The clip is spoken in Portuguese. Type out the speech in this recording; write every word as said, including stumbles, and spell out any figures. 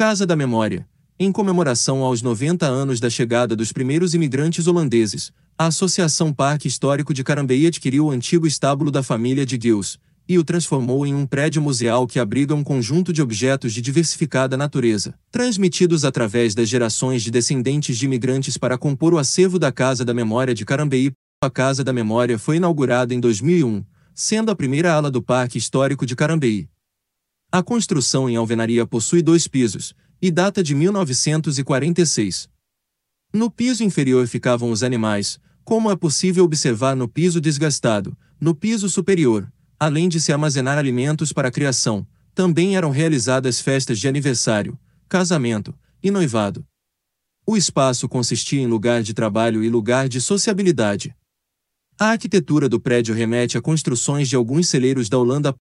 Casa da Memória. Em comemoração aos noventa anos da chegada dos primeiros imigrantes holandeses, a Associação Parque Histórico de Carambeí adquiriu o antigo estábulo da família de Gils e o transformou em um prédio museal que abriga um conjunto de objetos de diversificada natureza, transmitidos através das gerações de descendentes de imigrantes para compor o acervo da Casa da Memória de Carambeí. A Casa da Memória foi inaugurada em dois mil e um, sendo a primeira ala do Parque Histórico de Carambeí. A construção em alvenaria possui dois pisos, e data de mil novecentos e quarenta e seis. No piso inferior ficavam os animais, como é possível observar no piso desgastado. No piso superior, além de se armazenar alimentos para a criação, também eram realizadas festas de aniversário, casamento e noivado. O espaço consistia em lugar de trabalho e lugar de sociabilidade. A arquitetura do prédio remete a construções de alguns celeiros da Holanda.